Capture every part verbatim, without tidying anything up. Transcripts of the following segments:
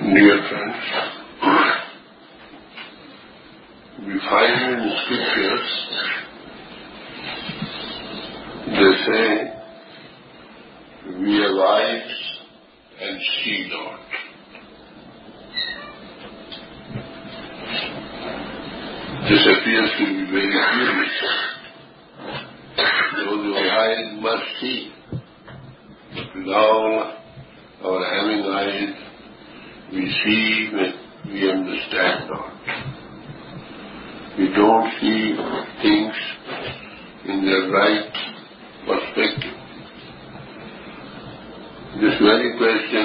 Dear friends, we find in the scriptures, they say, we have eyes and see not. This appears to be very curious. Those who have eyes must see. But with all our having eyes, we see when we understand not. We don't see things in their right perspective. This very question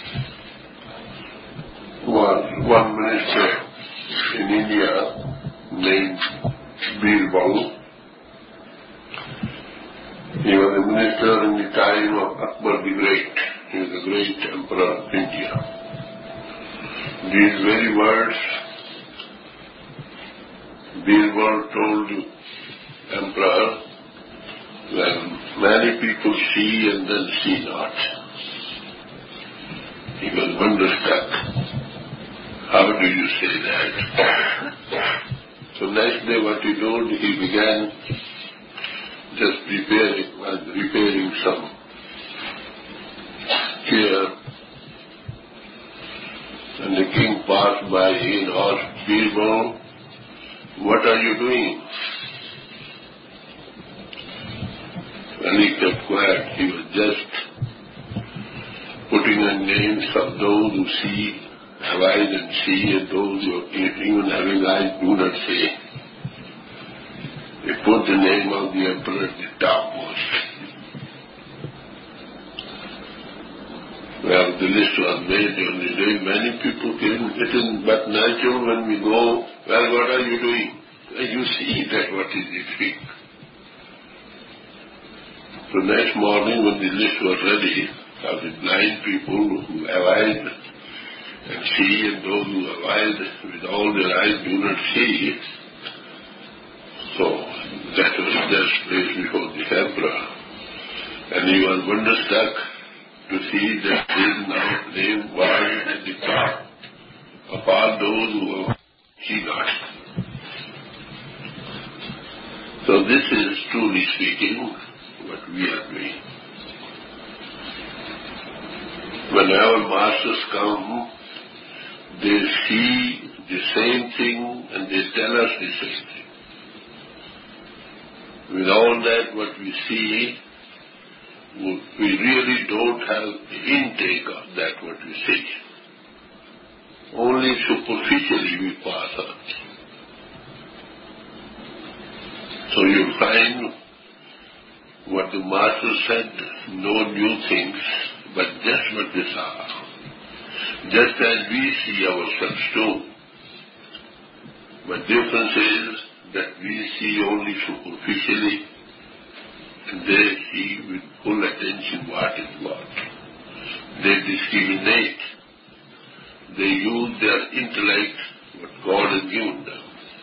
was one minister in India named Birbal. He was a minister in the time of Akbar the Great. He was the great emperor of India. These very words Birbal told the emperor, when many people see and then see not. He was wonderstruck. How do you say that? So next day what he told, he began just preparing, was repairing some chair. And the king passed by and asked Birbal, what are you doing? When he kept quiet, he was just putting in names of those who see, have eyes and see, and those who even having eyes do not see. He put the name of the emperor at the topmost. Well, the list was made on the day. Many people came. It is but natural when we go, well, what are you doing? You see that what is it doing. So next morning when the list was ready, of the blind people who have eyes and see, and those who have eyes with all their eyes do not see, so that was just placed before the emperor. And he was wonderstruck to see that his now name was at the top of all those who see not. So this is, truly speaking, what we are doing. When our masters come, they see the same thing and they tell us the same thing. With all that what we see, we really don't have the intake of that what we see. Only superficially we pass on. So you'll find what the Master said, no new things, but just what they saw. Just as we see ourselves too. But difference is that we see only superficially, and they see with full attention what is what. They discriminate. They use their intellect, what God has given them.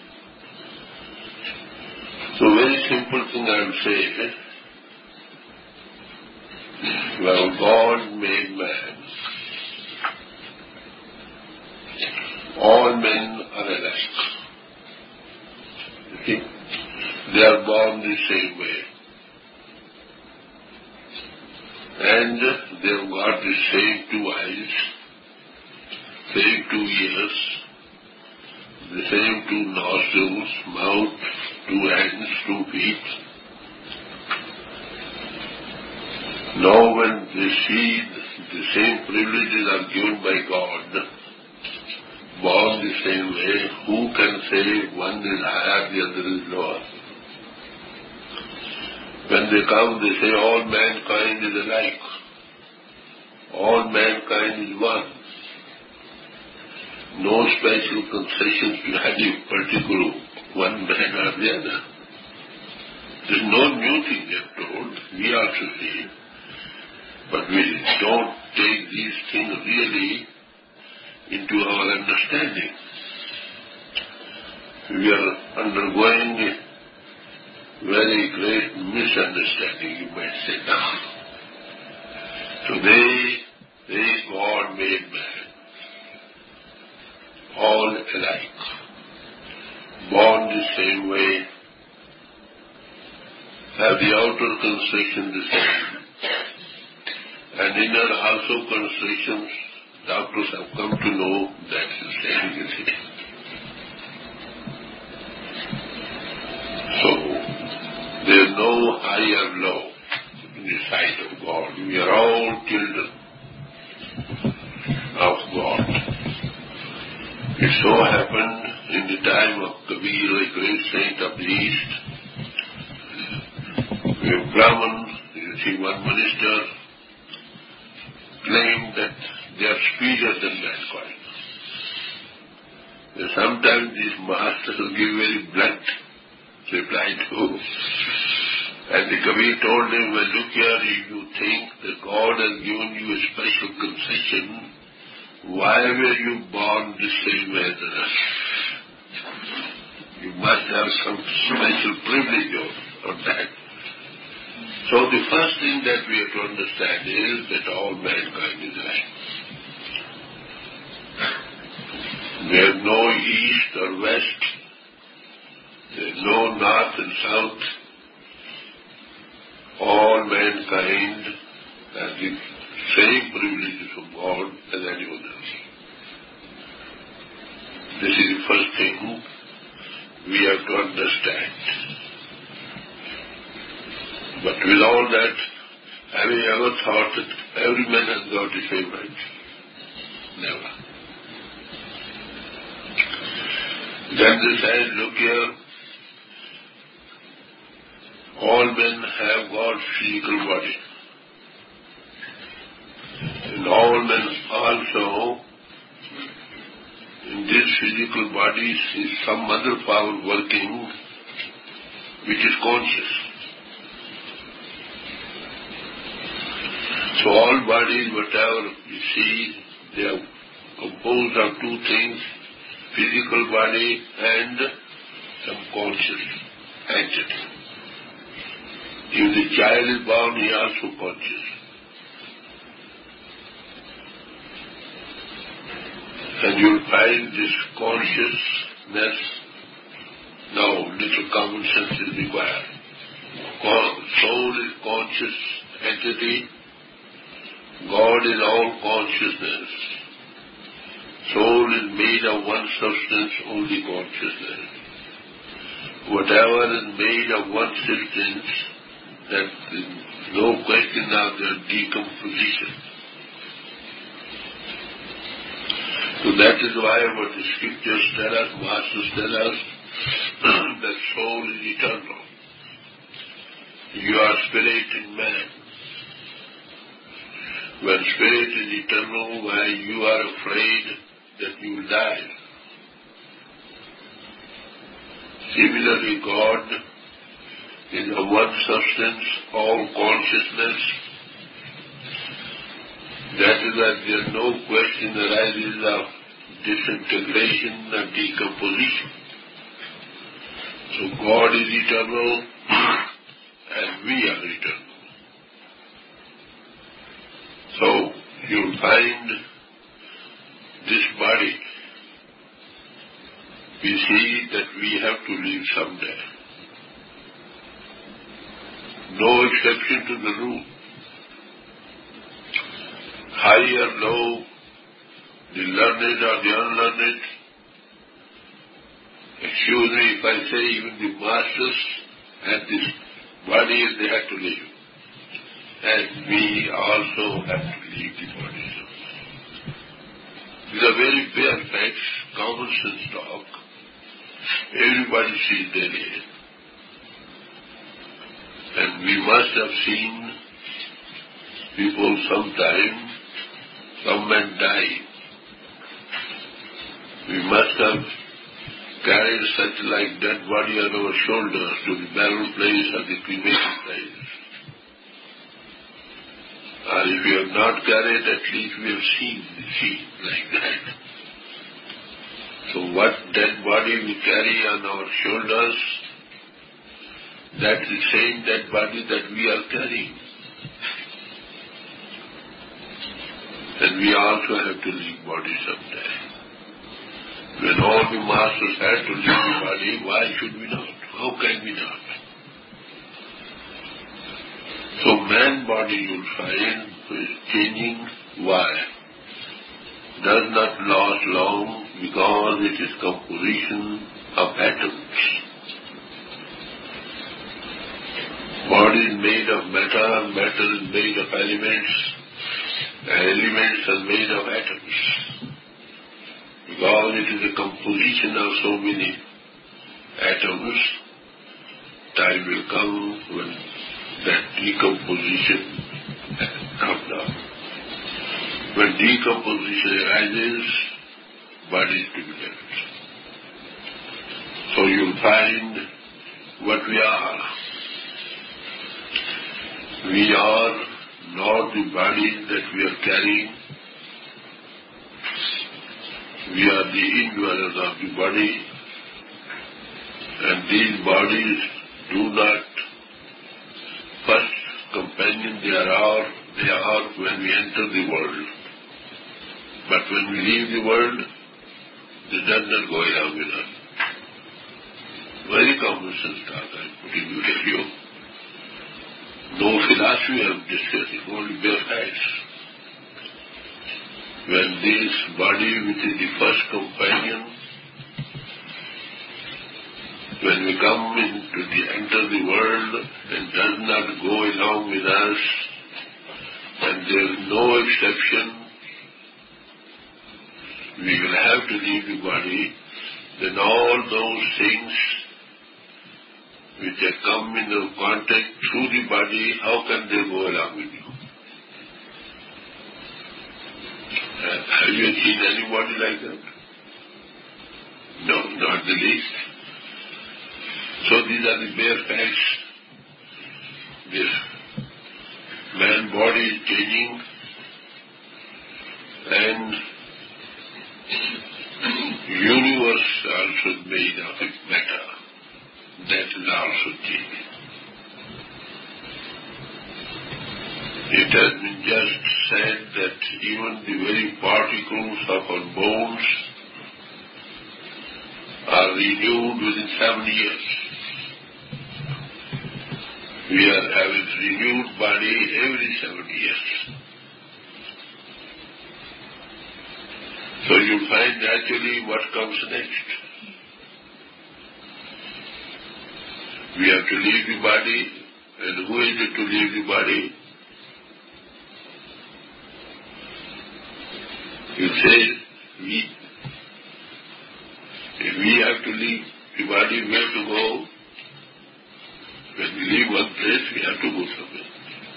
So very simple thing I will say, well, God made man. All men are alike. Okay? They are born the same way. And they have got the same two eyes, same two ears, the same two nostrils, mouth, two hands, two feet. Now when they see the same privileges are given by God, born the same way, who can say one is higher, the other is lower? When they come, they say all mankind is alike. All mankind is one. No special concessions to any particular one man or the other. There is no new thing they have told. We also see. But we don't take these things really into our understanding. We are undergoing a very great misunderstanding, you might say now. Today, they God made man. alike, born the same way, have the outer construction the same, and inner also constructions, doctors have come to know that's the same thing. So, there is no higher law in the sight of God. We are all children of God. It so happened in the time of Kabir, a great saint of the East, where Brahman, you see one minister, claimed that they are superior than mankind. And sometimes these masters will give very blunt reply to. And the Kabir told him, well, look here, if you think that God has given you a special concession, why were you born the same as us? You must have some special privilege on that. So the first thing that we have to understand is that all mankind is alike. There is no east or west. There is no north and south. All mankind has the same privileges of God as anyone else. This is the first thing we have to understand. But with all that, have you ever thought that every man has got the same right? Never. Then they said, look here, all men have got physical body. And all men also, in these physical bodies is some other power working which is conscious. So all bodies, whatever we see, they are composed of two things, physical body and some conscious entity. If the child is born, he is also conscious. And you'll find this consciousness, now little common sense is required. Soul is conscious entity. God is all consciousness. Soul is made of one substance, only consciousness. Whatever is made of one substance, that is no question of their decomposition. So that is why what the scriptures tell us, masters tell us, that soul is eternal. You are spirit in man. When spirit is eternal, why you are afraid that you will die. Similarly, God is a one substance, all consciousness. That is why there is no question arises of disintegration and decomposition. So God is eternal and we are eternal. So you'll find this body, we see that we have to leave someday. No exception to the rule. High or low, the learned or the unlearned, excuse me if I say even the masters had this body and they had to leave. And we also have to leave the body. These are very bare facts, common sense talk. Everybody sees their end. And we must have seen people sometime come and die. We must have carried such like dead body on our shoulders to the burial place or the cremation place. Or if we have not carried, at least we have seen the scene like that. So what dead body we carry on our shoulders, that's the same dead body that we are carrying. And we also have to leave body someday. When all the masters had to leave the body, why should we not? How can we not? So man body you'll find is changing. Why? Does not last long because it is composition of atoms. Body is made of matter, matter is made of elements, and elements are made of atoms. Because it is a composition of so many atoms, time will come when that decomposition comes down. When decomposition arises, body is to be left. So you'll find what we are. We are not the bodies that we are carrying. We are the indwellers of the body, and these bodies do not first companion they are, they are when we enter the world. But when we leave the world, they does not go along with us. Very common sense talk I am putting you to you. No philosophy I am discussing, only bare facts. When this body, which is the first companion, when we come into the enter the world and does not go along with us, and there is no exception, we will have to leave the body, then all those things which have come into contact through the body, how can they go along with you? Have you seen anybody like that? No, not the least. So these are the bare facts. This man body is changing, and universe also made of matter. That is also changing. It has been just said that even the very particles of our bones are renewed within seven years. We are having renewed body every seven years. So you find naturally what comes next. We have to leave the body, and who is it to leave the body? You say, we. If we have to leave the body, where to go? When we leave one place, we have to go somewhere.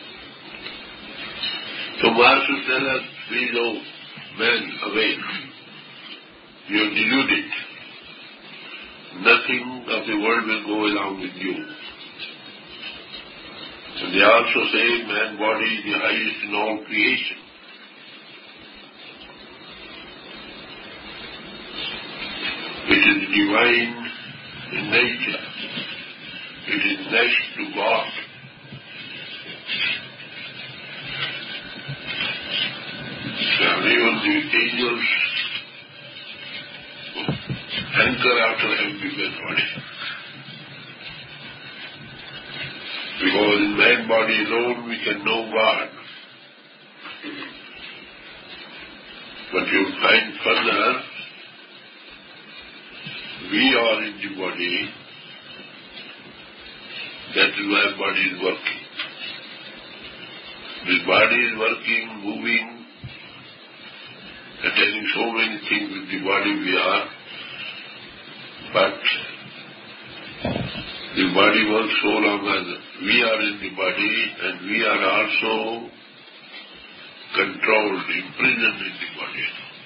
So Masters tell us, please, oh, man, awake. You are deluded. Nothing of the world will go along with you. And they also say, man body is the highest in all creation. It is divine in nature. It is next to God. And even the angels hanker after having the body. Because in man body alone we can know God. But you'll find further, we are in the body. That is why body is working. The body is working, moving, attaining so many things with the body we are. But the body works so long as we are in the body, and we are also controlled, imprisoned in the body.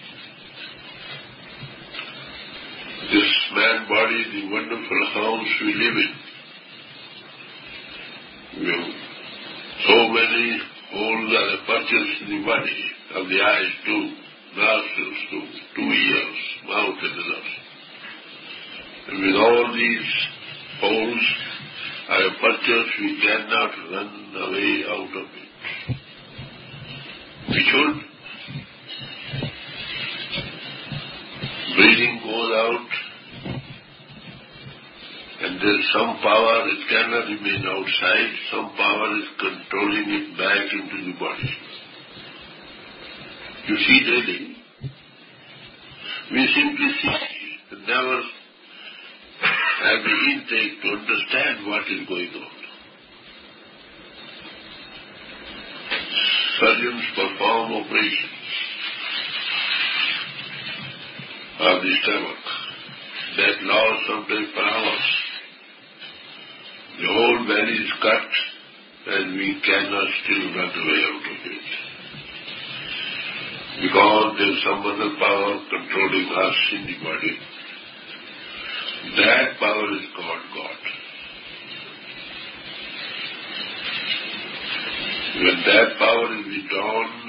This man body is the wonderful house we live in. We have so many holes are purchased in the body, of the eyes too, nostrils too, two ears, mouth and the nose. And with all these holes I have purchased, we cannot run away out of it. We should. Breathing goes out, and there's some power, it cannot remain outside, some power is controlling it back into the body. You see daily, we simply see, never have the intake to understand what is going on. Surgeons perform operations of the stomach that lasts sometimes for hours. The whole belly is cut and we cannot still run away out of it. Because there is some other power controlling us in the body. That power is called God. When that power is withdrawn,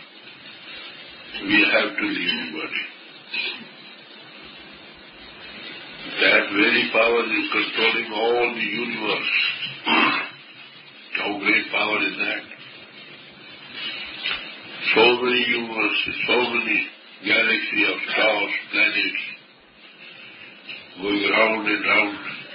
we have to leave the body. That very power is controlling all the universe. How great power is that? So many universes, so many galaxies of stars, planets, going round and round.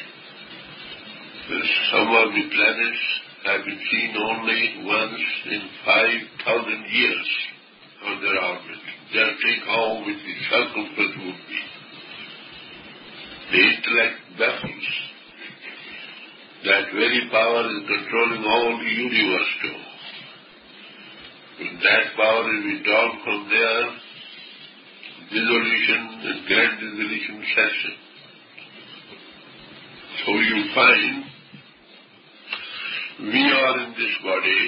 Some of the planets have been seen only once in five thousand years on their orbit. Just think how with the circumference would be. The intellect baffles. That very power is controlling all the universe too. When that power is withdrawn from there, dissolution and grand dissolution sets in. So you find we are in this body,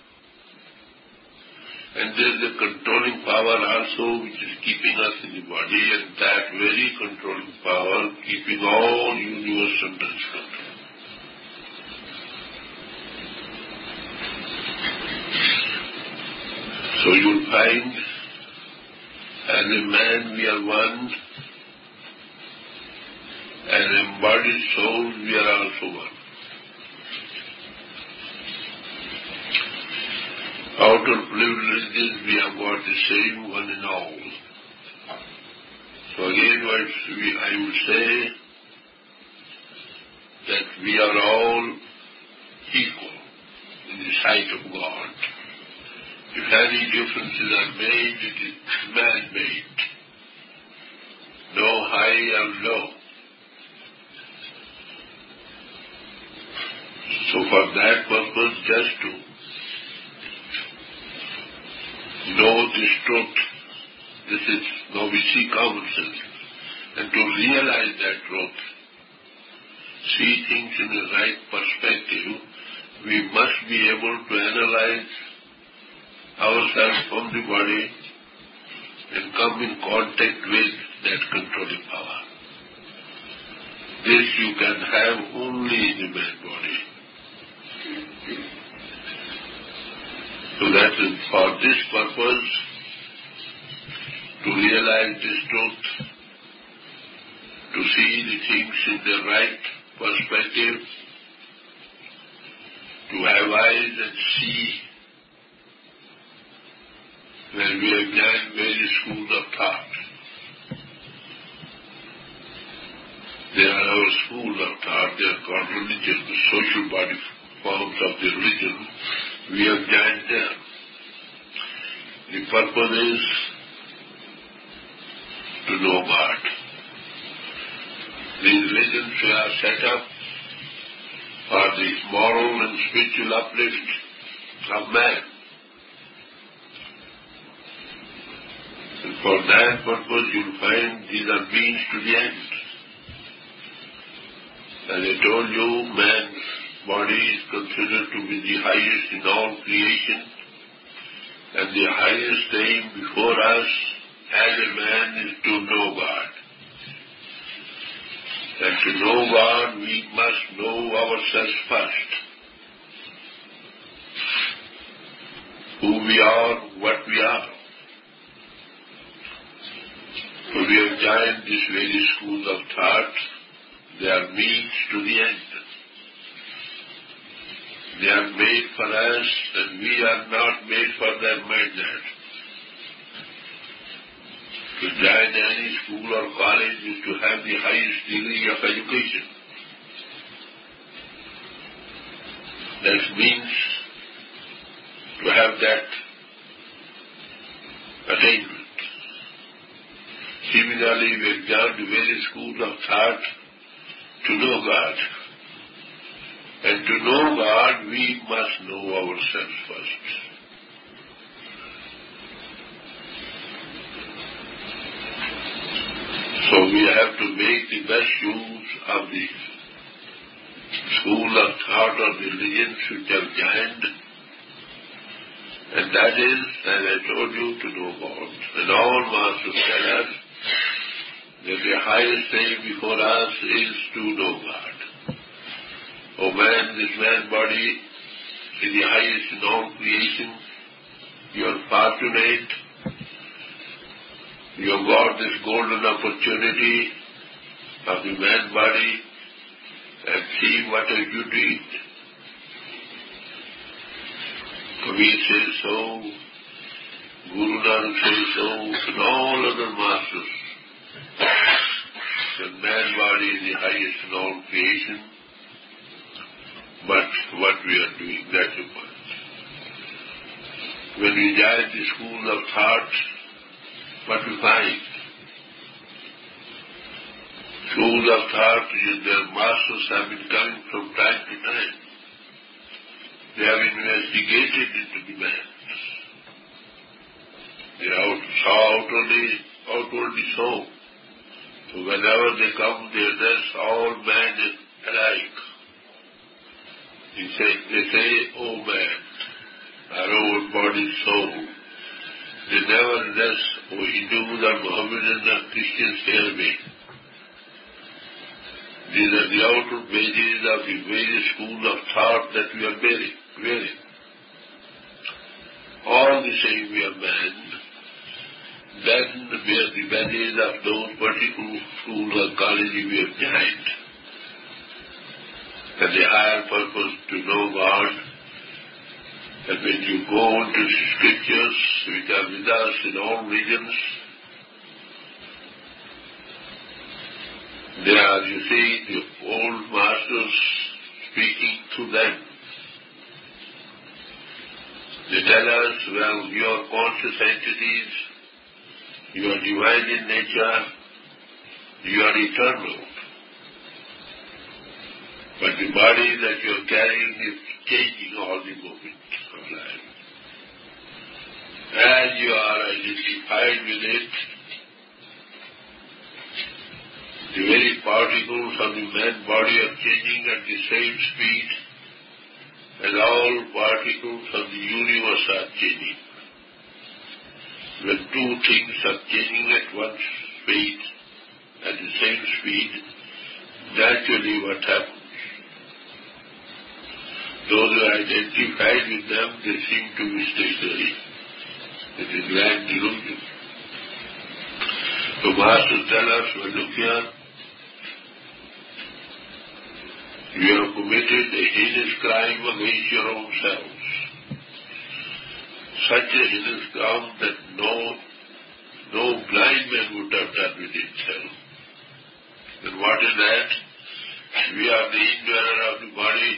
and there is a controlling power also which is keeping us in the body, and that very controlling power keeping all universe under its control. So you will find, as a man we are one, as embodied souls we are also one. Out of privileges we have got the same one in all. So again what we, I would say that we are all equal in the sight of God. If any differences are made, it is man-made. No high or low. So for that purpose, just to know this truth, this is, now we see common sense, and to realize that truth, see things in the right perspective, we must be able to analyze ourselves from the body and come in contact with that controlling power. This you can have only in the man body. So that is for this purpose, to realize this truth, to see the things in the right perspective, to have eyes and see. When we have joined various schools of thought, there are our schools of thought, they are called religion, the social body forms of the religion. We have joined them. The purpose is to know God. These religions are set up for the moral and spiritual uplift of man. And for that purpose you'll find these are means to the end. As I told you, man's body is considered to be the highest in all creation, and the highest aim before us as a man is to know God. And to know God, we must know ourselves first. Who we are, what we are. So we have joined these various schools of thought. They are means to the end. They are made for us, and we are not made for them, mind that. To join any school or college is to have the highest degree of education. That means to have that attainment. Similarly, we have joined various schools of thought to know God. And to know God, we must know ourselves first. So we have to make the best use of the school of thought or religions which have joined. And that is, as I told you, to know God. And all masters tell us that the highest thing before us is to know God. O man, this man's body is the highest in all creation. You are fortunate. You have got this golden opportunity of the man's body, and see what have you did. Kabir says so, Guru Nanak says so, and all other masters. The man's body is the highest in all creation, but what we are doing, that's the point. When we join the school of thought, what we find? Schools of thought, their masters have been coming from time to time. They have investigated into the man. They out, saw outwardly, outwardly so. So whenever they come, they address all men alike. They say, they say, oh man, our own body, soul. They never address, oh Hindus or Mohammedans or Christians, hear me. These are the outer pages of the various schools of thought that we are bearing, wearing. All the same we are men. Then we are the badges of those particular schools or colleges we have joined. And the higher purpose to know God. And when you go into scriptures which are with us in all regions, they are, you see, the old masters speaking to them. They tell us, well, you are conscious entities, you are divine in nature, you are eternal. But the body that you are carrying is changing all the movement of life. As you are identified with it, the very particles of the man's body are changing at the same speed as all particles of the universe are changing. When two things are changing at one speed, at the same speed, naturally what happens? Those who are identified with them, they seem to be stationary. It is grand delusion. So masters tell us, well, look here, you have committed a heinous crime against your own selves. Such a heinous crime that no, no blind man would have done with himself. And what is that? We are the indweller of the body,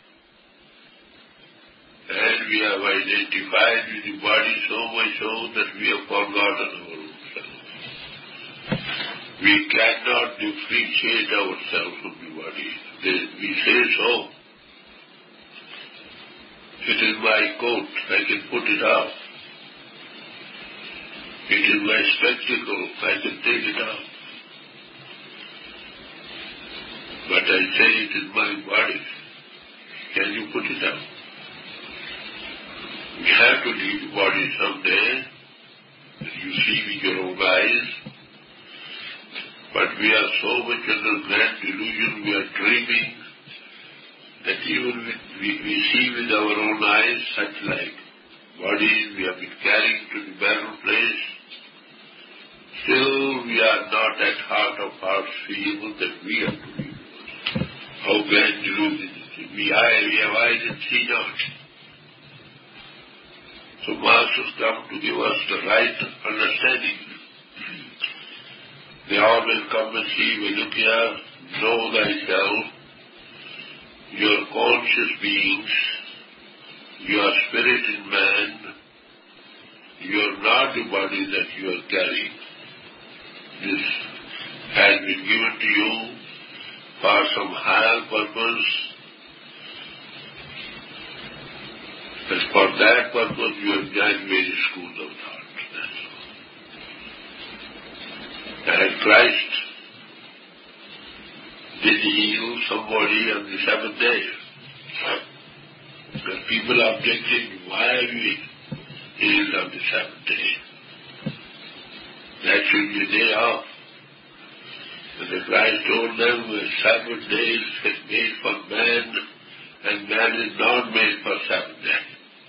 and we have identified with the body so much so that we have forgotten our own self. We cannot differentiate ourselves from the body. We say so. It is my coat, I can put it off. It is my spectacle, I can take it off. But I say it is my body. Can you put it off? We have to leave the body someday, that you see with your own eyes. But we are so much under grand delusion, we are dreaming, that even with, we, we see with our own eyes such like bodies we have been carrying to the burial place. Still we are not at heart of hearts feel that we are to be. How grand delusion is it? We, eye, we have eyes and see not. So masters come to give us the right understanding. They always come and see, well, look here, know thyself, you are conscious beings, you are spirit in man, you are not the body that you are carrying. This has been given to you for some higher purpose. As for that purpose, you have joined various schools of thought. And Christ did heal somebody on the seventh day. The people objected, why are we healed on the seventh day? That should be a day off. And the Christ told them, the Sabbath day is made for man, and man is not made for Sabbath day.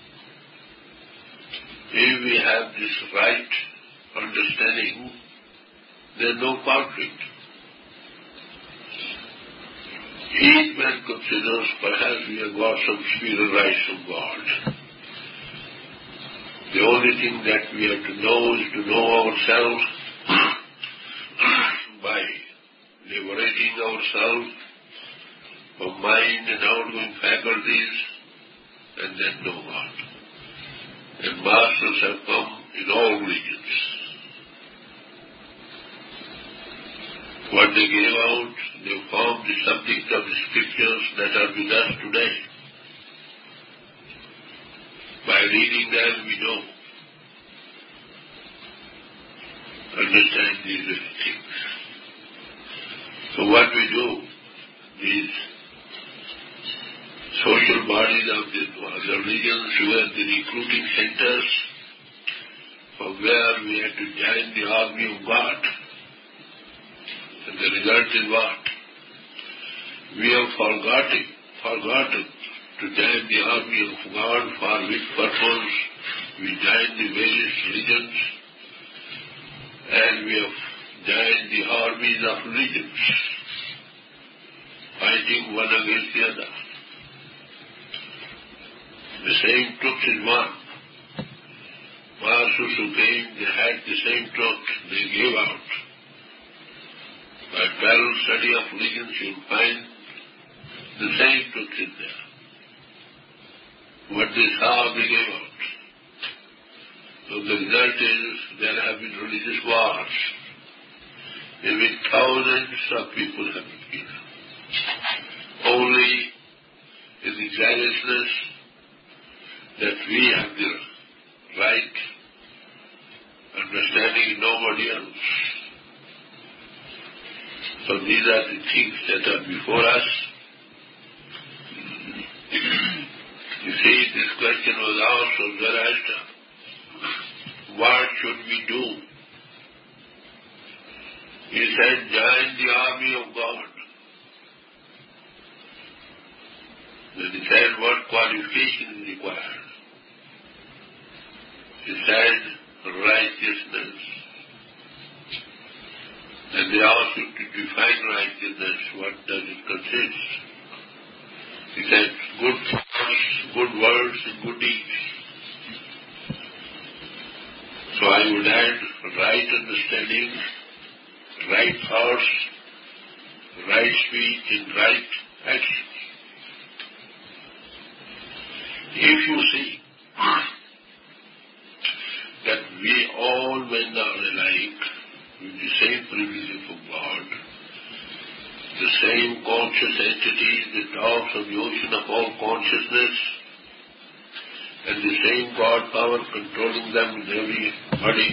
If we have this right understanding, there is no conflict. Each man considers perhaps we have got some spiritual rights from God. The only thing that we have to know is to know ourselves by liberating ourselves from mind and outgoing faculties, and then know God. And masters have come in all religions. What they gave out, they formed the subject of the scriptures that are with us today. By reading them, we know, understand these things. So what we do, these social bodies of the, the religions were the recruiting centers from where we had to join the army of God. And the result is what? We have forgotten, forgotten to join the army of God, for which purpose we joined the various religions, and we have joined the armies of religions, fighting one against the other. The same truth is one. Masters who came, they had the same truth they gave out. By parallel study of religions, you will find the same truth is there. What they saw, they gave out. So the result is there have been religious wars in which thousands of people have been killed. Only in the carelessness that we have the right understanding, nobody else. So these are the things that are before us. You see, this question was asked of Zoroaster. What should we do? He said, join the army of God. Then he said, what qualification is required? He said, righteousness. And they asked him to define righteousness. What does it consist? He said, good thoughts, good words, and good deeds. So I would add right understanding, right thoughts, right speech, and right action. If you see that we all men are alike, with the same privilege of God, the same conscious entity that talks of the ocean of all consciousness, and the same God power controlling them in every body.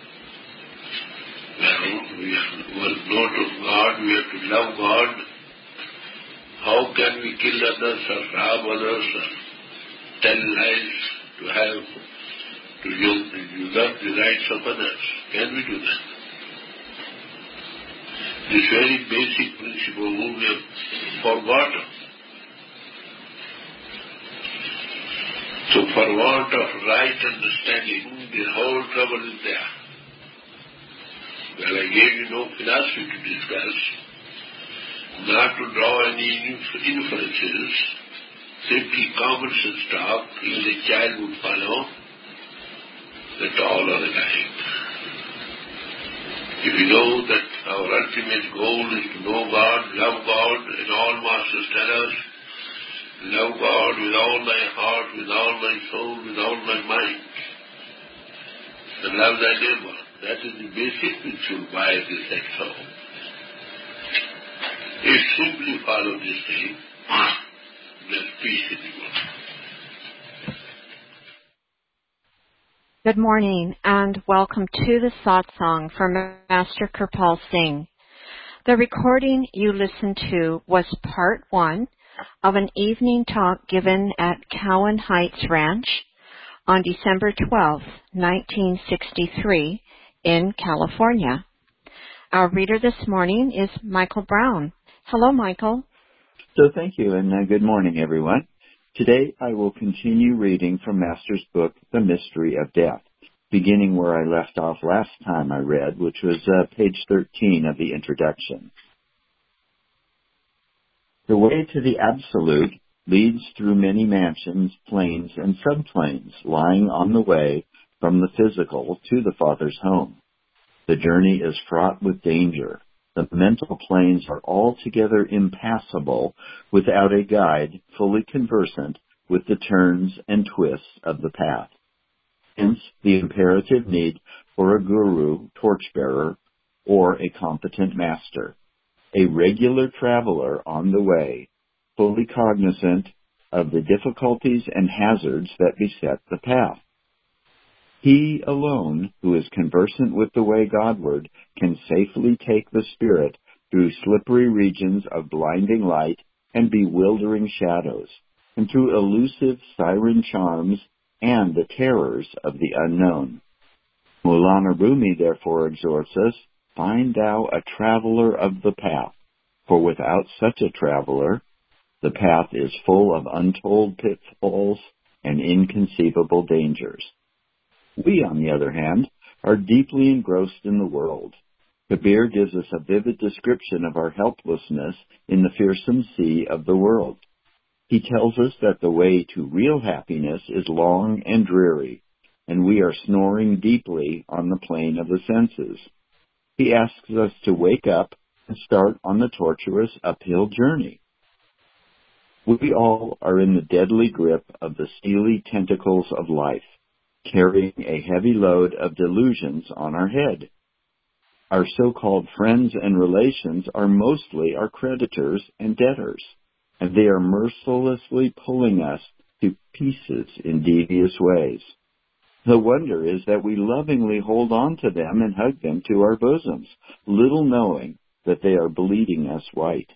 Well, we must know to God, we have to love God. How can we kill others or rob others or tell lies to have, to use, usurp the rights of others? Can we do that? This very basic principle we have forgotten. So for want of right understanding, the whole trouble is there. Well, I gave you no philosophy to discuss, not to draw any inferences, simply common sense talk, even a child would follow, that all are alike. If we know that our ultimate goal is to know God, love God, and all masters tell us, love God with all thy heart, with all thy soul, with all thy mind, and love thy neighbor. That is the basic principle by this action. If you simply follow this thing, there's peace in the world. Good morning and welcome to the Satsang from Master Kirpal Singh. The recording you listened to was part one of an evening talk given at Cowan Heights Ranch on December twelfth, nineteen sixty-three in California. Our reader this morning is Michael Brown. Hello, Michael. So thank you, and uh, good morning, everyone. Today I will continue reading from Master's book, The Mystery of Death, beginning where I left off last time I read, which was uh, page thirteen of the introduction. The way to the Absolute leads through many mansions, planes, and subplanes lying on the way from the physical to the Father's home. The journey is fraught with danger. The mental planes are altogether impassable without a guide fully conversant with the turns and twists of the path. Hence, the imperative need for a guru, torchbearer, or a competent master, a regular traveler on the way, fully cognizant of the difficulties and hazards that beset the path. He alone, who is conversant with the way Godward, can safely take the spirit through slippery regions of blinding light and bewildering shadows, and through elusive siren charms and the terrors of the unknown. Maulana Rumi therefore exhorts us, find thou a traveler of the path, for without such a traveler, the path is full of untold pitfalls and inconceivable dangers. We, on the other hand, are deeply engrossed in the world. Kabir gives us a vivid description of our helplessness in the fearsome sea of the world. He tells us that the way to real happiness is long and dreary, and we are snoring deeply on the plane of the senses. He asks us to wake up and start on the tortuous uphill journey. We all are in the deadly grip of the steely tentacles of life, carrying a heavy load of delusions on our head. Our so-called friends and relations are mostly our creditors and debtors, and they are mercilessly pulling us to pieces in devious ways. The wonder is that we lovingly hold on to them and hug them to our bosoms, little knowing that they are bleeding us white.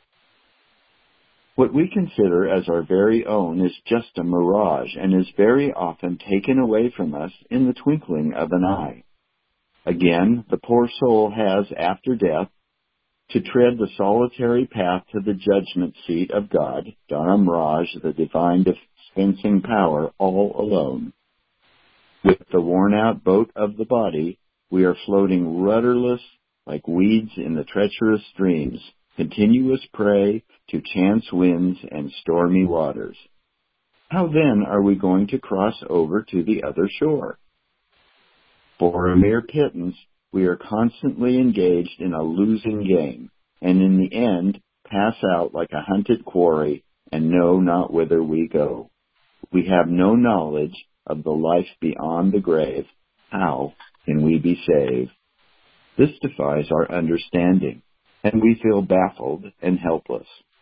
What we consider as our very own is just a mirage and is very often taken away from us in the twinkling of an eye. Again, the poor soul has, after death, to tread the solitary path to the judgment seat of God, Dharamraj, the divine dispensing power, all alone. With the worn-out boat of the body, we are floating rudderless like weeds in the treacherous streams, continuous prey to chance winds and stormy waters. How then are we going to cross over to the other shore? For a mere pittance, we are constantly engaged in a losing game, and in the end pass out like a hunted quarry and know not whither we go. We have no knowledge of the life beyond the grave. How can we be saved? This defies our understanding, and we feel baffled and helpless.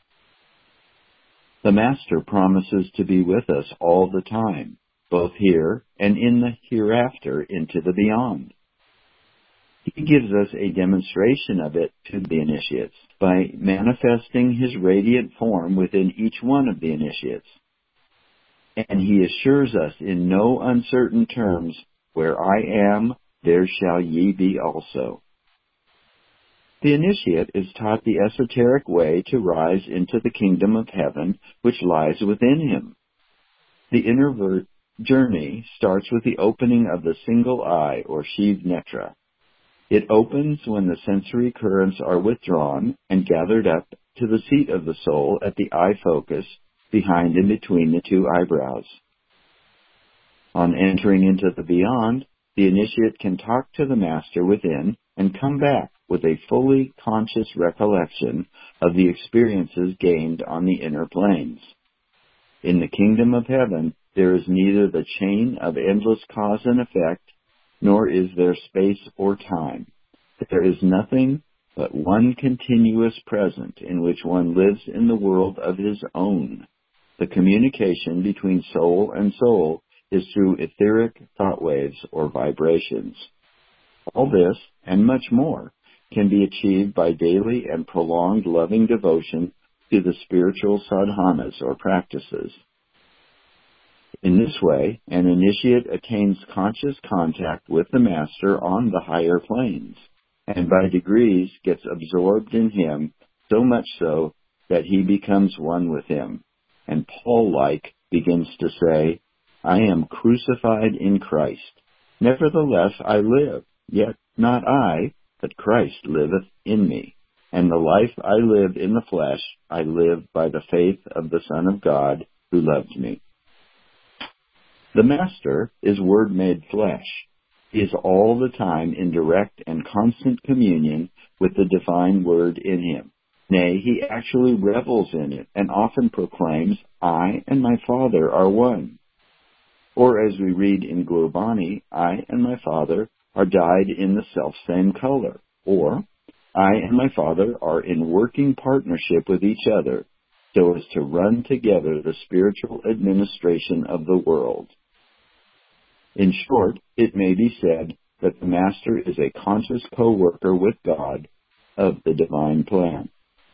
The Master promises to be with us all the time, both here and in the hereafter into the beyond. He gives us a demonstration of it to the initiates by manifesting his radiant form within each one of the initiates. And he assures us in no uncertain terms, where I am, there shall ye be also. The initiate is taught the esoteric way to rise into the kingdom of heaven which lies within him. The inner journey starts with the opening of the single eye, or Shiv Netra. It opens when the sensory currents are withdrawn and gathered up to the seat of the soul at the eye focus, behind and between the two eyebrows. On entering into the beyond, the initiate can talk to the Master within and come back with a fully conscious recollection of the experiences gained on the inner planes. In the kingdom of heaven, there is neither the chain of endless cause and effect, nor is there space or time. There is nothing but one continuous present in which one lives in the world of his own. The communication between soul and soul is through etheric thought waves or vibrations. All this, and much more, can be achieved by daily and prolonged loving devotion to the spiritual sadhanas or practices. In this way, an initiate attains conscious contact with the Master on the higher planes, and by degrees gets absorbed in him, so much so that he becomes one with him, and Paul-like begins to say, I am crucified in Christ. Nevertheless I live, yet not I, but Christ liveth in me. And the life I live in the flesh, I live by the faith of the Son of God who loved me. The Master is Word made flesh. He is all the time in direct and constant communion with the divine Word in him. Nay, he actually revels in it and often proclaims, I and my Father are one. Or as we read in Gurbani, I and my Father are dyed in the self-same color. Or, I and my Father are in working partnership with each other so as to run together the spiritual administration of the world. In short, it may be said that the Master is a conscious co-worker with God of the divine plan.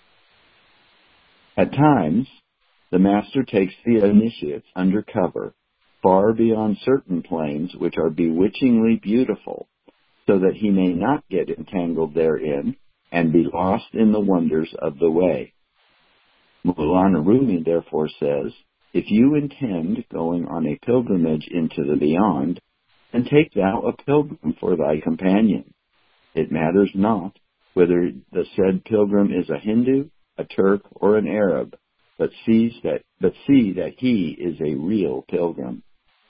At times, the Master takes the initiates under cover, far beyond certain planes which are bewitchingly beautiful, so that he may not get entangled therein and be lost in the wonders of the way. Maulana Rumi therefore says, if you intend going on a pilgrimage into the beyond, then take thou a pilgrim for thy companion. It matters not whether the said pilgrim is a Hindu, a Turk, or an Arab, but sees that, but see that he is a real pilgrim.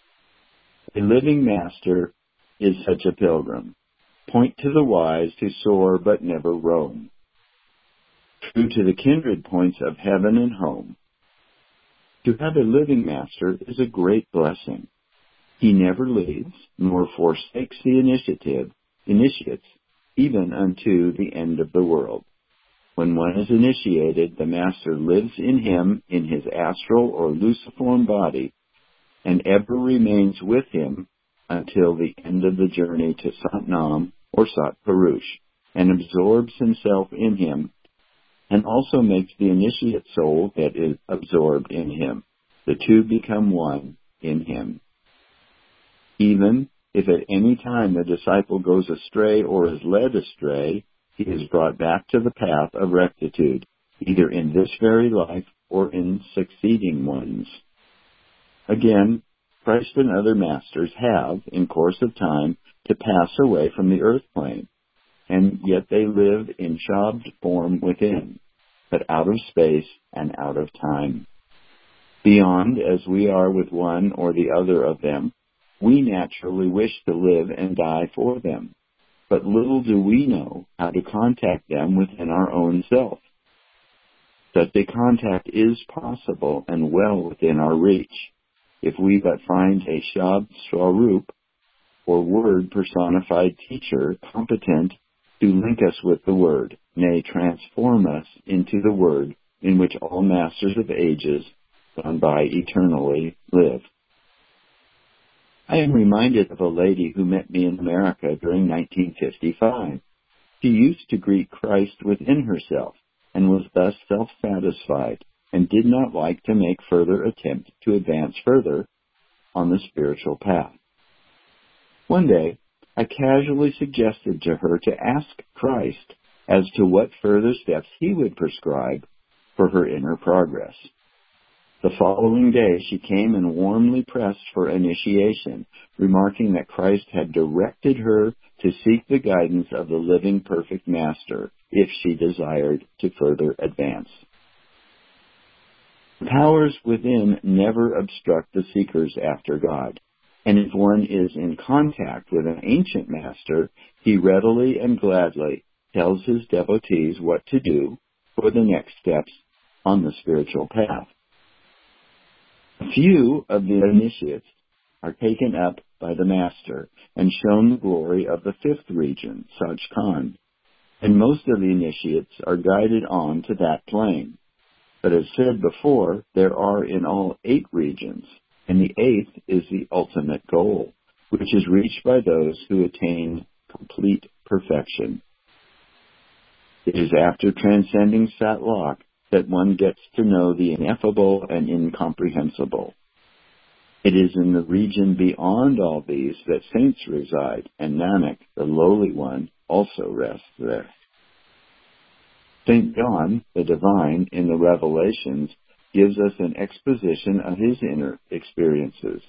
A living Master is such a pilgrim. Point to the wise to soar but never roam. True to the kindred points of heaven and home. To have a living Master is a great blessing. He never leaves nor forsakes the initiative, initiates, even unto the end of the world. When one is initiated, the Master lives in him in his astral or luciform body, and ever remains with him until the end of the journey to Satnam or Sat Purush, and absorbs himself in him, and also makes the initiate soul that is absorbed in him. The two become one in him. Even if at any time the disciple goes astray or is led astray, he is brought back to the path of rectitude, either in this very life or in succeeding ones. Again, Christ and other masters have, in course of time, to pass away from the earth plane, and yet they live in shabd form within, but out of space and out of time. Beyond, as we are with one or the other of them, we naturally wish to live and die for them, but little do we know how to contact them within our own self. Such a contact is possible and well within our reach, if we but find a Shabd Swarup, or word personified teacher, competent to link us with the Word, nay, transform us into the Word in which all masters of ages gone by eternally live. I am reminded of a lady who met me in America during nineteen fifty-five. She used to greet Christ within herself, and was thus self-satisfied, and did not like to make further attempt to advance further on the spiritual path. One day, I casually suggested to her to ask Christ as to what further steps he would prescribe for her inner progress. The following day, she came and warmly pressed for initiation, remarking that Christ had directed her to seek the guidance of the living perfect Master if she desired to further advance. The powers within never obstruct the seekers after God. And if one is in contact with an ancient master, he readily and gladly tells his devotees what to do for the next steps on the spiritual path. A few of the initiates are taken up by the master and shown the glory of the fifth region, Sachkhand, and most of the initiates are guided on to that plane. But as said before, there are in all eight regions, and the eighth is the ultimate goal, which is reached by those who attain complete perfection. It is after transcending Satlok that one gets to know the ineffable and incomprehensible. It is in the region beyond all these that saints reside, and Nanak, the lowly one, also rests there. Saint John, the divine, in the Revelations, gives us an exposition of his inner experiences.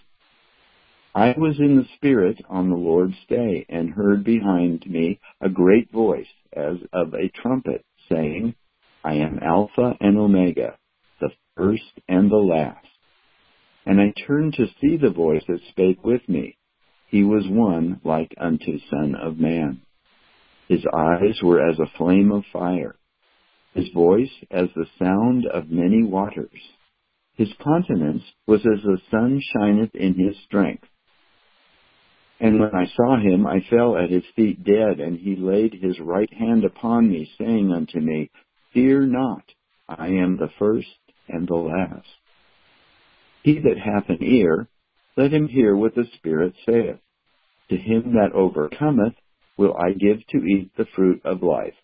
I was in the Spirit on the Lord's day, and heard behind me a great voice, as of a trumpet, saying, I am Alpha and Omega, the first and the last. And I turned to see the voice that spake with me. He was one like unto Son of Man. His eyes were as a flame of fire, his voice as the sound of many waters. His countenance was as the sun shineth in his strength. And when I saw him, I fell at his feet dead, and he laid his right hand upon me, saying unto me, Fear not, I am the first and the last. He that hath an ear, let him hear what the Spirit saith. To him that overcometh will I give to eat the fruit of life.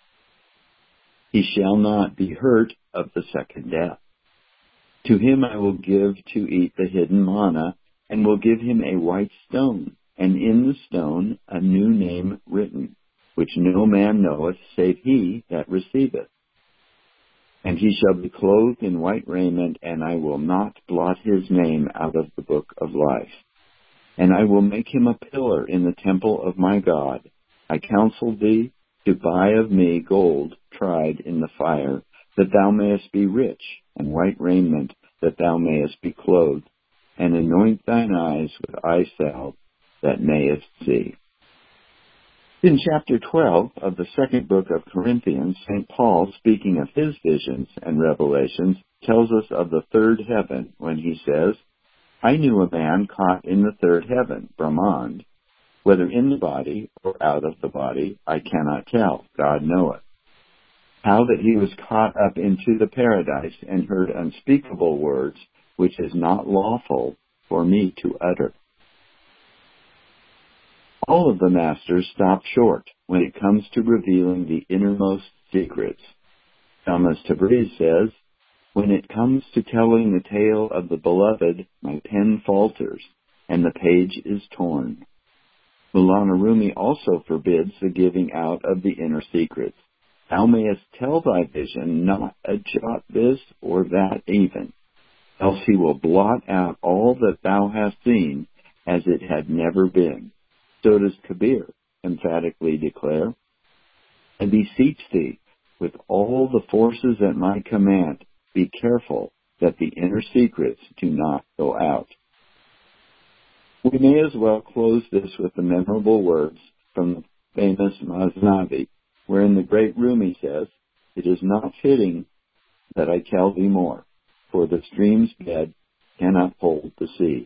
He shall not be hurt of the second death. To him I will give to eat the hidden manna, and will give him a white stone, and in the stone a new name written, which no man knoweth save he that receiveth. And he shall be clothed in white raiment, and I will not blot his name out of the book of life. And I will make him a pillar in the temple of my God. I counsel thee to buy of me gold tried in the fire, that thou mayest be rich, and white raiment, that thou mayest be clothed, and anoint thine eyes with eye salve, that mayest see. In chapter twelve of the second book of Corinthians, Saint Paul, speaking of his visions and revelations, tells us of the third heaven when he says, I knew a man caught in the third heaven, Brahmand. Whether in the body or out of the body, I cannot tell. God knoweth. How that he was caught up into the paradise and heard unspeakable words, which is not lawful for me to utter. All of the masters stop short when it comes to revealing the innermost secrets. Thomas Tabriz says, when it comes to telling the tale of the beloved, my pen falters, and the page is torn. Maulana Rumi also forbids the giving out of the inner secrets. Thou mayest tell thy vision, not a jot this or that even, else he will blot out all that thou hast seen as it had never been. So does Kabir emphatically declare, I beseech thee, with all the forces at my command, be careful that the inner secrets do not go out. We may as well close this with the memorable words from the famous Masnavi, wherein the great Rumi says, it is not fitting that I tell thee more, for the stream's bed cannot hold the sea.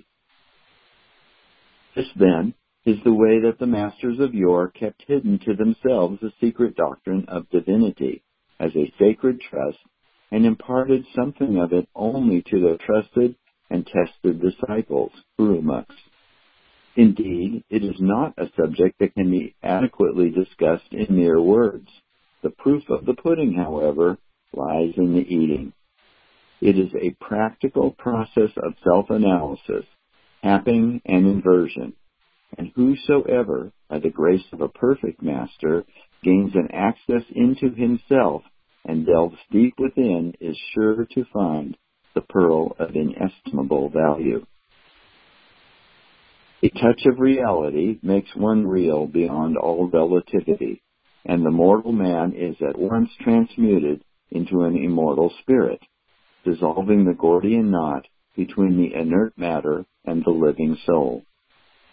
This, then, is the way that the masters of yore kept hidden to themselves the secret doctrine of divinity as a sacred trust, and imparted something of it only to their trusted and tested disciples, Gurumukhs. Indeed, it is not a subject that can be adequately discussed in mere words. The proof of the pudding, however, lies in the eating. It is a practical process of self-analysis, tapping and inversion, and whosoever, by the grace of a perfect master, gains an access into himself and delves deep within is sure to find the pearl of inestimable value. A touch of reality makes one real beyond all relativity, and the mortal man is at once transmuted into an immortal spirit, dissolving the Gordian knot between the inert matter and the living soul.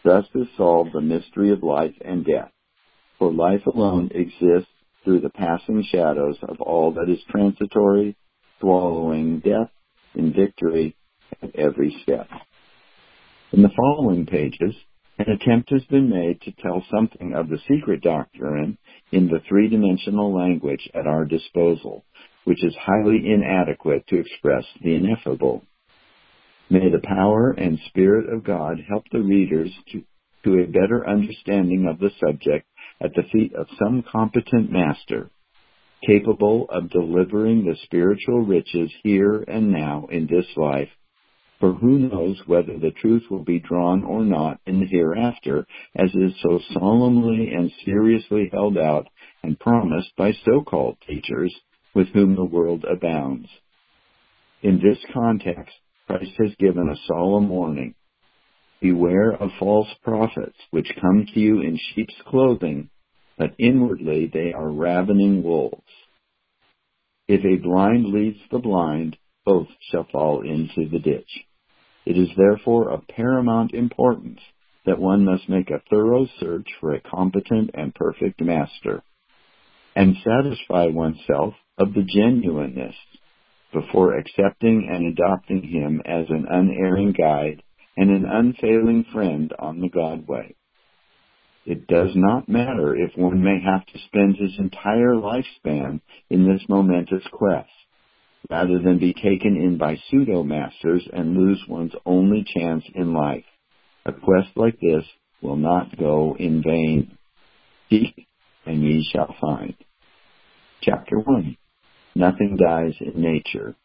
Thus is solved the mystery of life and death. For life alone exists through the passing shadows of all that is transitory, swallowing death in victory at every step. In the following pages, an attempt has been made to tell something of the secret doctrine in the three-dimensional language at our disposal, which is highly inadequate to express the ineffable. May the power and Spirit of God help the readers to, to a better understanding of the subject at the feet of some competent master, capable of delivering the spiritual riches here and now in this life, for who knows whether the truth will be drawn or not in the hereafter, as is so solemnly and seriously held out and promised by so-called teachers with whom the world abounds. In this context, Christ has given a solemn warning. Beware of false prophets, which come to you in sheep's clothing, but inwardly they are ravening wolves. If a blind leads the blind, both shall fall into the ditch. It is therefore of paramount importance that one must make a thorough search for a competent and perfect master, and satisfy oneself of the genuineness before accepting and adopting him as an unerring guide and an unfailing friend on the God way. It does not matter if one may have to spend his entire lifespan in this momentous quest, rather than be taken in by pseudo-masters and lose one's only chance in life. A quest like this will not go in vain. Seek, and ye shall find. Chapter one. Nothing dies in nature.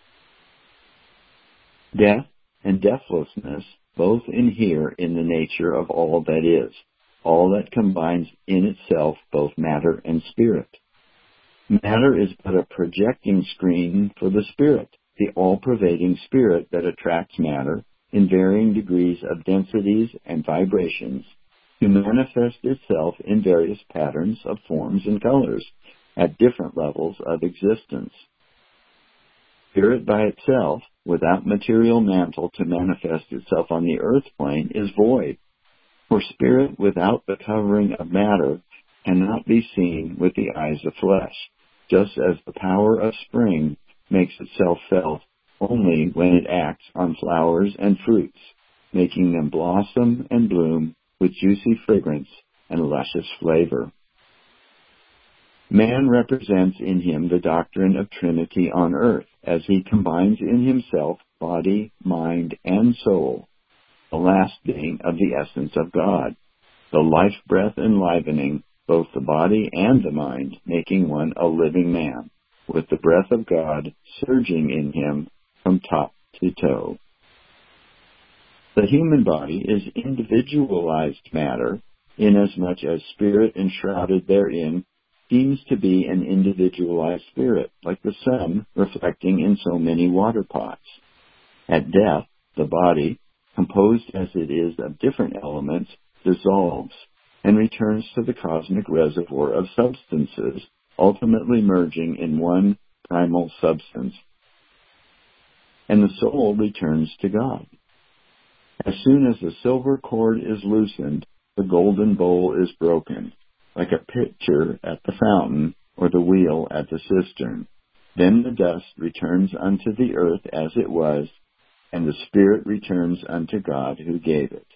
Death and deathlessness both inhere in the nature of all that is, all that combines in itself both matter and spirit. Matter is but a projecting screen for the spirit, the all-pervading spirit that attracts matter in varying degrees of densities and vibrations to manifest itself in various patterns of forms and colors at different levels of existence. Spirit by itself, without material mantle to manifest itself on the earth plane, is void. For spirit without the covering of matter cannot be seen with the eyes of flesh, just as the power of spring makes itself felt only when it acts on flowers and fruits, making them blossom and bloom with juicy fragrance and luscious flavor. Man represents in him the doctrine of Trinity on earth, as he combines in himself body, mind, and soul, the last being of the essence of God, the life breath enlivening both the body and the mind, making one a living man, with the breath of God surging in him from top to toe. The human body is individualized matter, inasmuch as spirit enshrouded therein seems to be an individualized spirit, like the sun reflecting in so many water pots. At death, the body, composed as it is of different elements, dissolves and returns to the cosmic reservoir of substances, ultimately merging in one primal substance. And the soul returns to God. As soon as the silver cord is loosened, the golden bowl is broken, like a pitcher at the fountain or the wheel at the cistern. Then the dust returns unto the earth as it was, and the spirit returns unto God who gave it.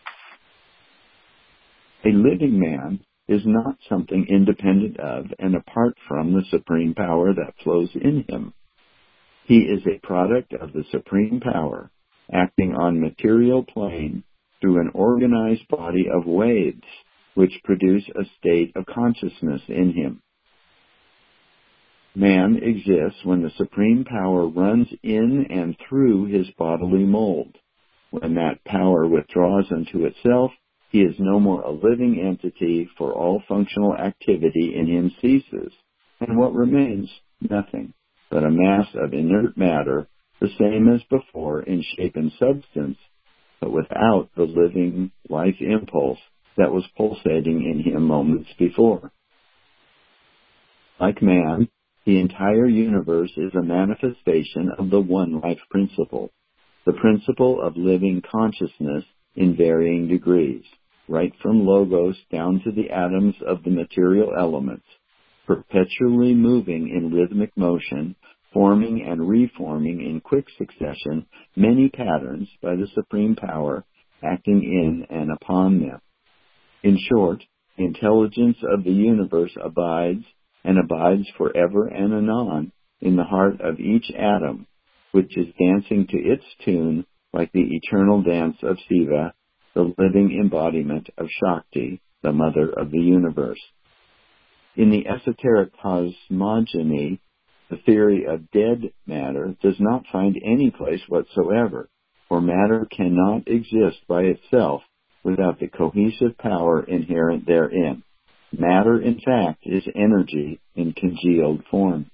A living man is not something independent of and apart from the supreme power that flows in him. He is a product of the supreme power, acting on material plane through an organized body of waves, which produce a state of consciousness in him. Man exists when the supreme power runs in and through his bodily mold. When that power withdraws unto itself, he is no more a living entity, for all functional activity in him ceases, and what remains? Nothing, but a mass of inert matter, the same as before in shape and substance, but without the living life impulse that was pulsating in him moments before. Like man, the entire universe is a manifestation of the one life principle, the principle of living consciousness in varying degrees, right from logos down to the atoms of the material elements, perpetually moving in rhythmic motion, forming and reforming in quick succession many patterns by the supreme power acting in and upon them. In short, the intelligence of the universe abides and abides forever and anon in the heart of each atom, which is dancing to its tune like the eternal dance of Siva, the living embodiment of Shakti, the mother of the universe. In the esoteric cosmogony, the theory of dead matter does not find any place whatsoever, for matter cannot exist by itself without the cohesive power inherent therein. Matter, in fact, is energy in congealed form.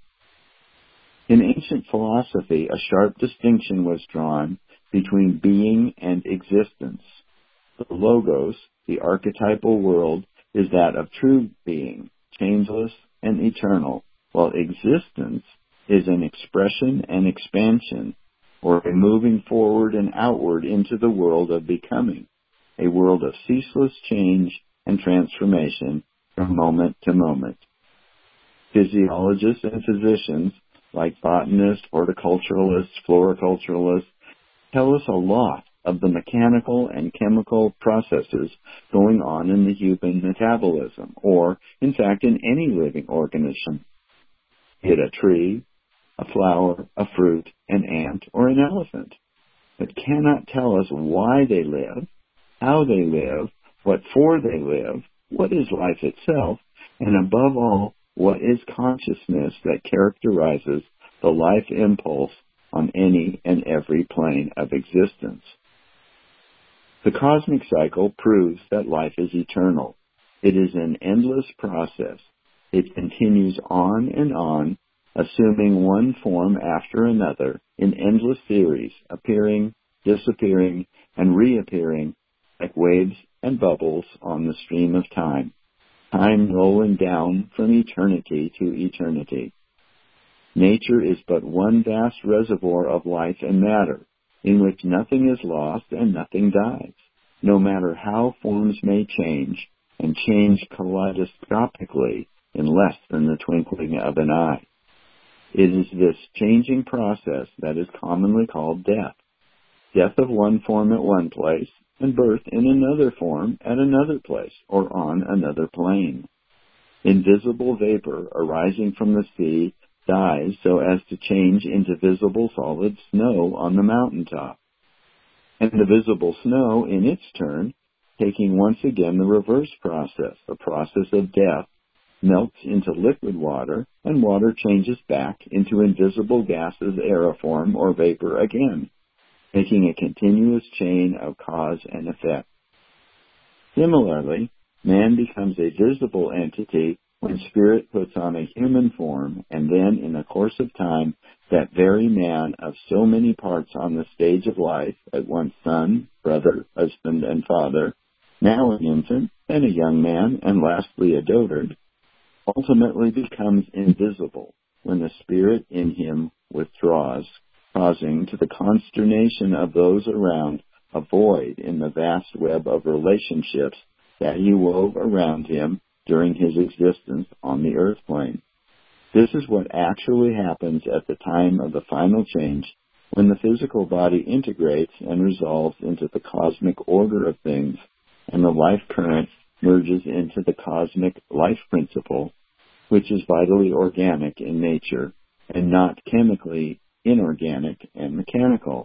In ancient philosophy, a sharp distinction was drawn between being and existence. The logos, the archetypal world, is that of true being, changeless and eternal, while existence is an expression and expansion, or a moving forward and outward into the world of becoming, a world of ceaseless change and transformation from moment to moment. Physiologists and physicians, like botanists, horticulturalists, floriculturalists, tell us a lot of the mechanical and chemical processes going on in the human metabolism, or, in fact, in any living organism, be it a tree, a flower, a fruit, an ant, or an elephant, but cannot tell us why they live, how they live, what for they live, what is life itself, and above all, what is consciousness that characterizes the life impulse on any and every plane of existence. The cosmic cycle proves that life is eternal. It is an endless process. It continues on and on, assuming one form after another in endless series, appearing, disappearing, and reappearing like waves and bubbles on the stream of time, time rolling down from eternity to eternity. Nature is but one vast reservoir of life and matter, in which nothing is lost and nothing dies, no matter how forms may change, and change kaleidoscopically in less than the twinkling of an eye. It is this changing process that is commonly called death. Death of one form at one place, and birth in another form at another place, or on another plane. Invisible vapor arising from the sea dies so as to change into visible solid snow on the mountaintop. And the visible snow, in its turn, taking once again the reverse process, the process of death, melts into liquid water, and water changes back into invisible gases, aeriform, or vapor again, making a continuous chain of cause and effect. Similarly, man becomes a visible entity when spirit puts on a human form, and then in the course of time, that very man of so many parts on the stage of life, at once son, brother, husband, and father, now an infant, then a young man, and lastly a dotard, ultimately becomes invisible when the spirit in him withdraws, causing, to the consternation of those around, a void in the vast web of relationships that he wove around him during his existence on the earth plane. This is what actually happens at the time of the final change, when the physical body integrates and resolves into the cosmic order of things, and the life current merges into the cosmic life principle, which is vitally organic in nature and not chemically inorganic and mechanical.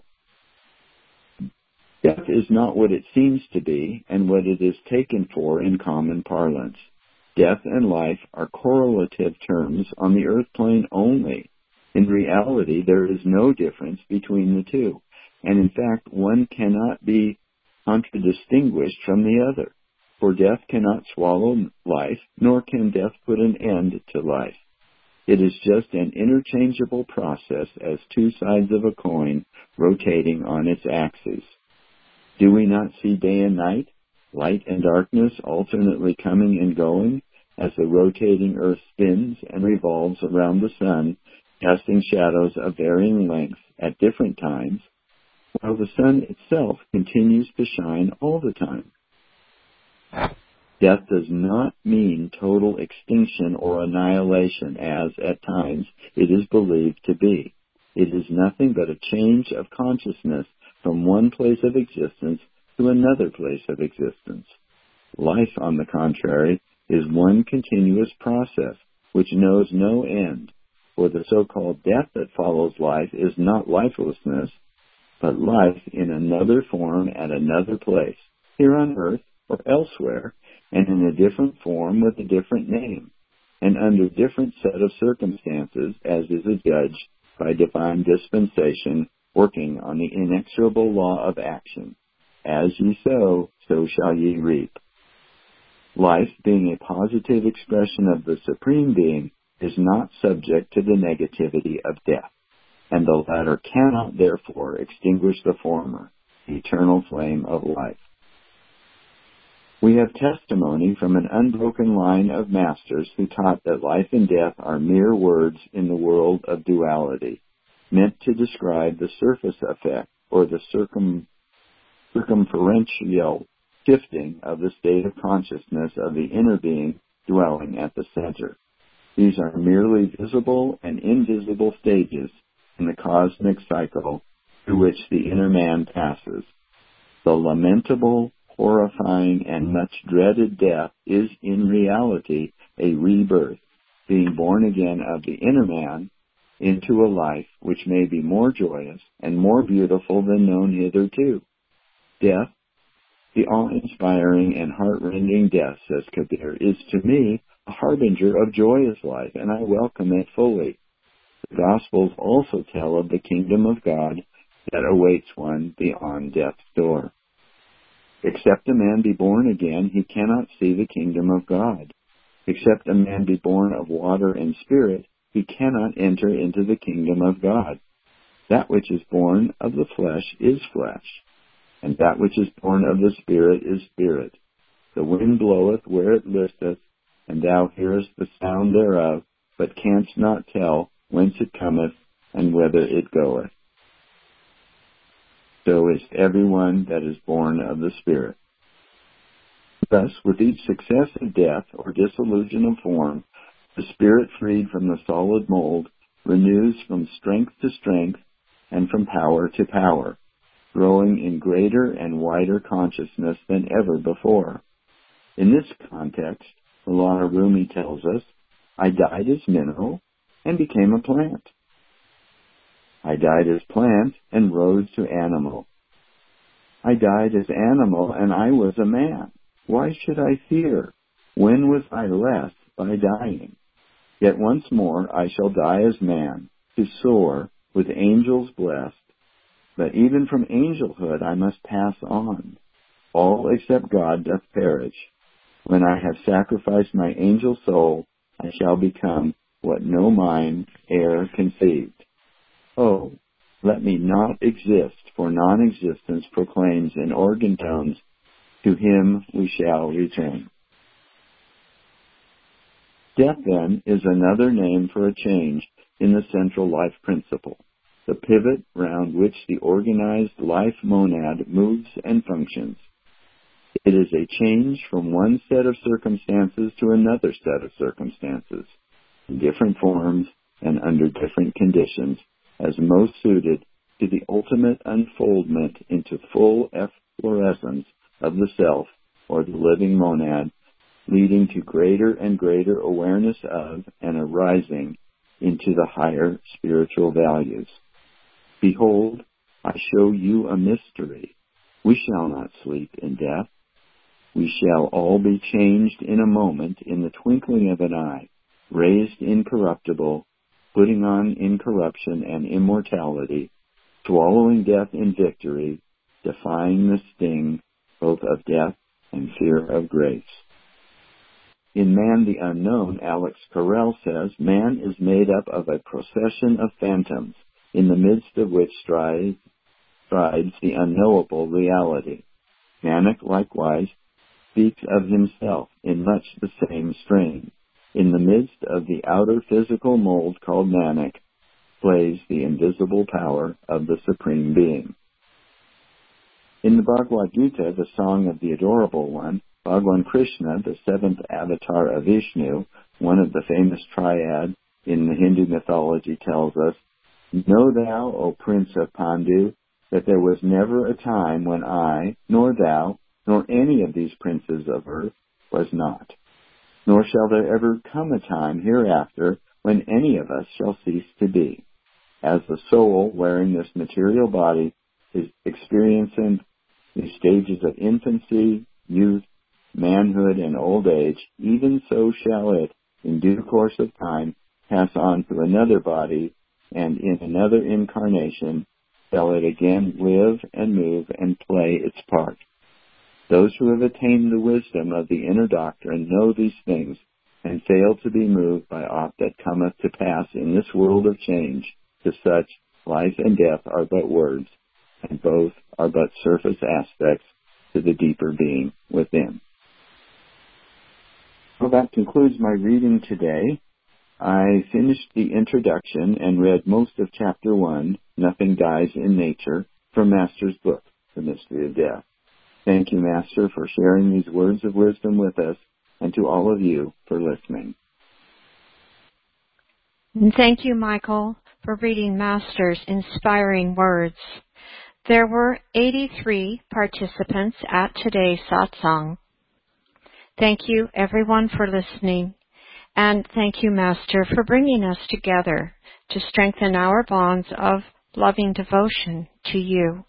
Death is not what it seems to be and what it is taken for in common parlance. Death and life are correlative terms on the earth plane only. In reality, there is no difference between the two, and in fact, one cannot be contradistinguished from the other, for death cannot swallow life, nor can death put an end to life. It is just an interchangeable process as two sides of a coin rotating on its axis. Do we not see day and night, light and darkness alternately coming and going as the rotating earth spins and revolves around the sun, casting shadows of varying lengths at different times? while the sun itself continues to shine all the time. Death does not mean total extinction or annihilation, as at times it is believed to be. It is nothing but a change of consciousness from one place of existence to another place of existence. Life, on the contrary, is one continuous process which knows no end, for the so-called death that follows life is not lifelessness, but life in another form at another place, here on earth or elsewhere, and in a different form with a different name, and under different set of circumstances, as is adjudged by divine dispensation, working on the inexorable law of action. As ye sow, so shall ye reap. Life, being a positive expression of the Supreme Being, is not subject to the negativity of death, and the latter cannot therefore extinguish the former, the eternal flame of life. We have testimony from an unbroken line of masters who taught that life and death are mere words in the world of duality, meant to describe the surface effect or the circum, circumferential shifting of the state of consciousness of the inner being dwelling at the center. These are merely visible and invisible stages in the cosmic cycle through which the inner man passes. The lamentable, horrifying, and much dreaded death is in reality a rebirth, being born again of the inner man into a life which may be more joyous and more beautiful than known hitherto. Death, the awe-inspiring and heart-rending death, says Kabir, is to me a harbinger of joyous life, and I welcome it fully. The Gospels also tell of the kingdom of God that awaits one beyond death's door. Except a man be born again, he cannot see the kingdom of God. Except a man be born of water and spirit, he cannot enter into the kingdom of God. That which is born of the flesh is flesh, and that which is born of the Spirit is spirit. The wind bloweth where it listeth, and thou hearest the sound thereof, but canst not tell whence it cometh and whither it goeth. So is everyone that is born of the Spirit. Thus, with each successive death or dissolution of form, the Spirit, freed from the solid mold, renews from strength to strength and from power to power, growing in greater and wider consciousness than ever before. In this context, Maulana Rumi tells us, I died as mineral and became a plant. I died as plant and rose to animal. I died as animal and I was a man. Why should I fear? When was I less by dying? Yet once more I shall die as man, to soar with angels blessed. But even from angelhood I must pass on. All except God doth perish. When I have sacrificed my angel soul, I shall become what no mind e'er conceived. Oh, let me not exist, for non-existence proclaims in organ tones, to him we shall return. Death, then, is another name for a change in the central life principle, the pivot round which the organized life monad moves and functions. It is a change from one set of circumstances to another set of circumstances, in different forms and under different conditions, as most suited to the ultimate unfoldment into full efflorescence of the self or the living monad, leading to greater and greater awareness of and arising into the higher spiritual values. Behold, I show you a mystery. We shall not sleep in death. We shall all be changed in a moment, in the twinkling of an eye, raised incorruptible, putting on incorruption and immortality, swallowing death in victory, defying the sting both of death and fear of grace. In Man the Unknown, Alex Carrel says, man is made up of a procession of phantoms, in the midst of which strides, strides the unknowable reality. Nanak, likewise, speaks of himself in much the same strain. In the midst of the outer physical mold called Nanak, plays the invisible power of the Supreme Being. In the Bhagavad Gita, the Song of the Adorable One, Bhagavan Krishna, the seventh avatar of Vishnu, one of the famous triad in the Hindu mythology, tells us, "Know thou, O Prince of Pandu, that there was never a time when I, nor thou, nor any of these princes of earth was not. Nor shall there ever come a time hereafter when any of us shall cease to be." As the soul wearing this material body is experiencing the stages of infancy, youth, manhood, and old age, even so shall it, in due course of time, pass on to another body, and in another incarnation shall it again live and move and play its part. Those who have attained the wisdom of the inner doctrine know these things, and fail to be moved by aught that cometh to pass in this world of change. To such, life and death are but words, and both are but surface aspects to the deeper being within. Well, that concludes my reading today. I finished the introduction and read most of Chapter one, Nothing Dies in Nature, from Master's book, The Mystery of Death. Thank you, Master, for sharing these words of wisdom with us, and to all of you for listening. And thank you, Michael, for reading Master's inspiring words. There were eighty-three participants at today's satsang. Thank you, everyone, for listening. And thank you, Master, for bringing us together to strengthen our bonds of loving devotion to you.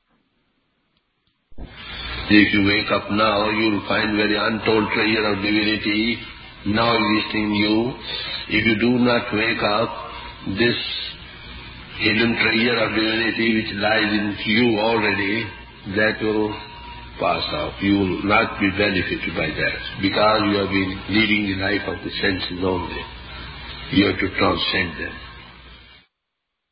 If you wake up now, you will find very untold treasure of divinity now existing in you. If you do not wake up, this hidden treasure of divinity which lies in you already, that will pass out. You will not be benefited by that because you have been leading the life of the senses only. You have to transcend them.